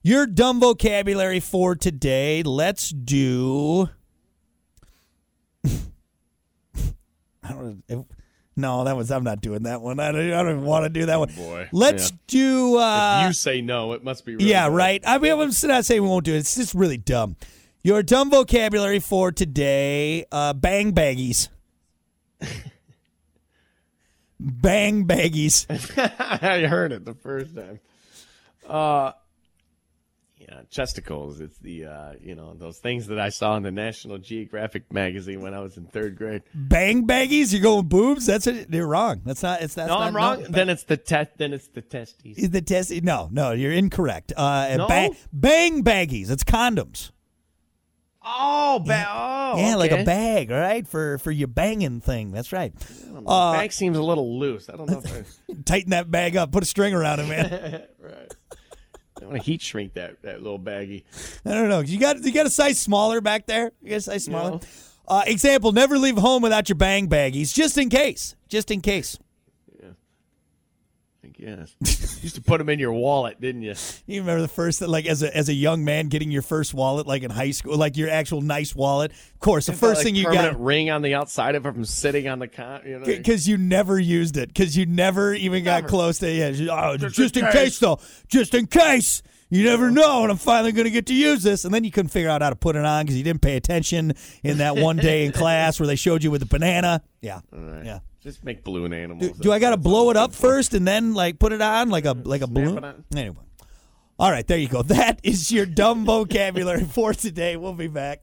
Your dumb vocabulary for today. Let's do. No, I'm not doing that one. I don't want to do that one. Boy. Let's do. If you say no, it must be really Yeah, bad. right. I mean, I'm not saying we won't do it. It's just really dumb. Your dumb vocabulary for today, bang baggies. Bang baggies. I heard it the first time. Chesticles. It's the, those things that I saw in the National Geographic magazine when I was in third grade. Bang baggies? You're going boobs? That's it. You're wrong. That's not. I'm wrong. Then it's the testes. Is the test? No, you're incorrect. No? Bang baggies. It's condoms. Oh, yeah, like a bag, right? For your banging thing. That's right. Bag seems a little loose. I don't know if tighten that bag up. Put a string around it, man. Right. I want to heat shrink that little baggie. I don't know. You got a size smaller back there? You got a size smaller? No. Example, never leave home without your bang baggies, just in case. Just in case. Yeah. I guess. You used to put them in your wallet, didn't you? You remember the first, like, as a young man getting your first wallet, like in high school, like your actual nice wallet? Of course, the first thing you got. Permanent ring on the outside of it from sitting on the because you never used it. Because you never even got close to it. Oh, just in case, though. Just in case. You never know, and I'm finally going to get to use this. And then you couldn't figure out how to put it on because you didn't pay attention in that one day in class where they showed you with the banana. Yeah. Right. Yeah. Just make balloon animals. Do I got to blow it up first and then like put it on like a balloon? Anyway. All right, there you go. That is your dumb vocabulary for today. We'll be back.